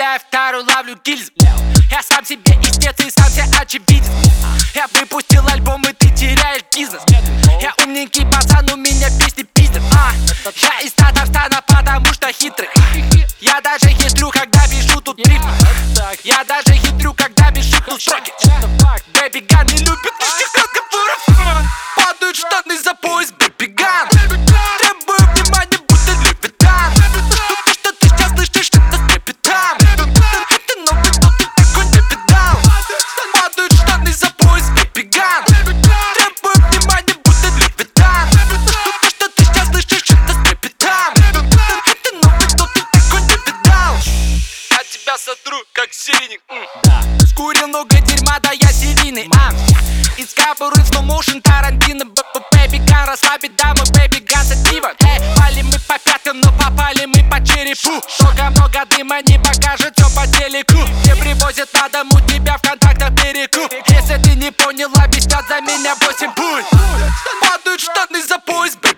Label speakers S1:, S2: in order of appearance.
S1: стреляю вторую, ловлю гильз. Я сам себе истец и сам себе очевидец. Я выпустил альбом и ты теряешь бизнес. Я умненький пацан, у меня песни пиздят. Я из Татарстана, потому что хитрый. Я даже хитрю, когда пишу тут рифмы. Я даже хитрю, когда пишу тут строки. Бэби Ган не любит лишних разговоров. Падают штаны за пояс, Бэби Ган. Требую внимания, будто Левитан. То, что ты сейчас слышишь, это с трепетом. Это новый, но ты такой не видал. Падают штаны за пояс, Бэби Ган. Требую внимания, будто Левитан. То, что ты сейчас слышишь, это с трепетом. Это новый, но ты такой не видал. Я тебя сотру, как серийник. Скурил много дерьма, да я серийный. Из капуры в слоу-моушен Тарантино. Бэби Ган расслабит даму, Бэби Ган сатива. Пали мы по пятым, но попали мы по черепу. Только много дыма не покажет все по телеку. Мне привозят на дому, тебя в контактах перекуп. Если ты не понял, объяснят за меня 8 пуль. Падают штаны за пояс,